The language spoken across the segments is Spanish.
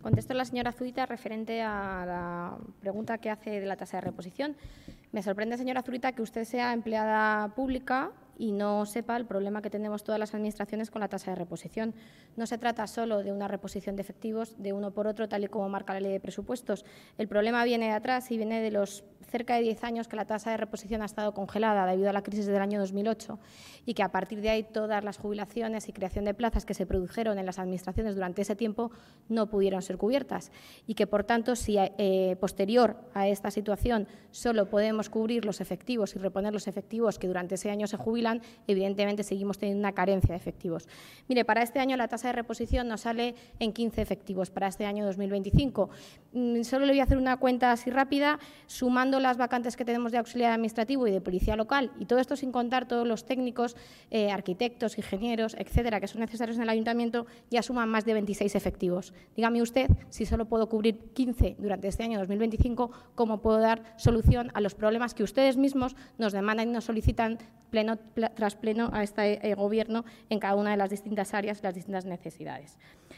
contesto a la señora Zurita referente a la pregunta que hace de la tasa de reposición. Me sorprende, señora Zurita, que usted sea empleada pública y no sepa el problema que tenemos todas las administraciones con la tasa de reposición. No se trata solo de una reposición de efectivos de uno por otro, tal y como marca la Ley de Presupuestos. El problema viene de atrás y viene de los cerca de 10 años que la tasa de reposición ha estado congelada debido a la crisis del año 2008 y que a partir de ahí todas las jubilaciones y creación de plazas que se produjeron en las administraciones durante ese tiempo no pudieron ser cubiertas y que, por tanto, si posterior a esta situación solo podemos cubrir los efectivos y reponer los efectivos que durante ese año se jubilan, evidentemente seguimos teniendo una carencia de efectivos. Mire, para este año la tasa de reposición nos sale en 15 efectivos para este año 2025. Solo le voy a hacer una cuenta así rápida, sumando las vacantes que tenemos de auxiliar administrativo y de policía local, y todo esto sin contar todos los técnicos, arquitectos, ingenieros, etcétera, que son necesarios en el ayuntamiento, ya suman más de 26 efectivos. Dígame usted, si solo puedo cubrir 15 durante este año 2025, ¿cómo puedo dar solución a los problemas que ustedes mismos nos demandan y nos solicitan pleno tras pleno a este Gobierno en cada una de las distintas áreas y las distintas necesidades?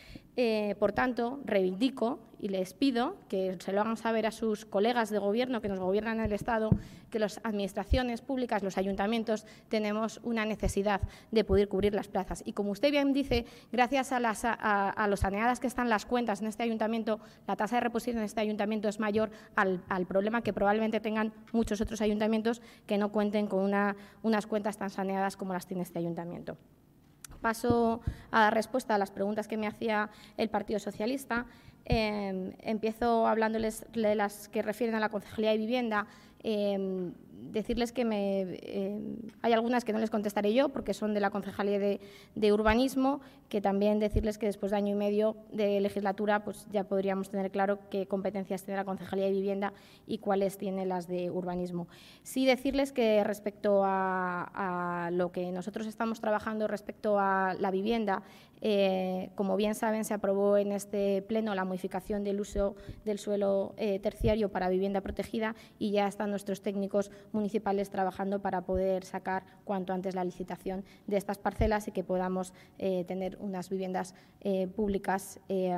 Por tanto, reivindico y les pido que se lo hagan saber a sus colegas de Gobierno que nos gobiernan en el Estado que las administraciones públicas, los ayuntamientos, tenemos una necesidad de poder cubrir las plazas. Y como usted bien dice, gracias a lo saneadas que están las cuentas en este ayuntamiento, la tasa de reposición en este ayuntamiento es mayor al problema que probablemente tengan muchos otros ayuntamientos que no cuenten con unas cuentas tan saneadas como las tiene este ayuntamiento. Paso a dar respuesta a las preguntas que me hacía el Partido Socialista. Empiezo hablándoles de las que refieren a la Concejalía de Vivienda. Decirles que hay algunas que no les contestaré yo porque son de la Concejalía de Urbanismo, que también decirles que después de año y medio de legislatura pues ya podríamos tener claro qué competencias tiene la Concejalía de Vivienda y cuáles tiene las de Urbanismo. Sí decirles que respecto a lo que nosotros estamos trabajando respecto a la vivienda, como bien saben, se aprobó en este pleno la modificación del uso del suelo terciario para vivienda protegida y ya están nuestros técnicos municipales trabajando para poder sacar cuanto antes la licitación de estas parcelas y que podamos tener unas viviendas públicas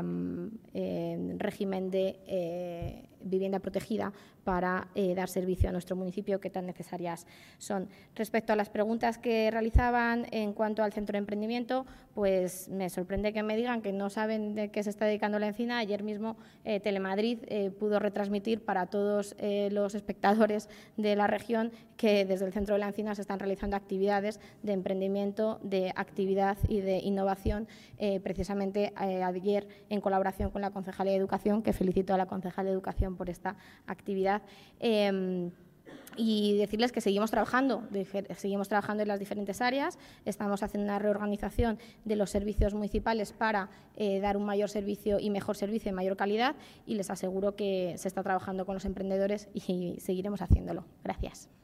en régimen de vivienda protegida para dar servicio a nuestro municipio que tan necesarias son. Respecto a las preguntas que realizaban en cuanto al centro de emprendimiento, pues me sorprende que me digan que no saben de qué se está dedicando la Encina. Ayer mismo Telemadrid pudo retransmitir para todos los espectadores de la región que desde el centro de la Encina se están realizando actividades de emprendimiento, de actividad y de innovación, precisamente ayer en colaboración con la Concejalía de Educación, que felicito a la Concejal de Educación por esta actividad. Y decirles que seguimos trabajando en las diferentes áreas, estamos haciendo una reorganización de los servicios municipales para dar un mayor servicio y mejor servicio y mayor calidad, y les aseguro que se está trabajando con los emprendedores y seguiremos haciéndolo. Gracias.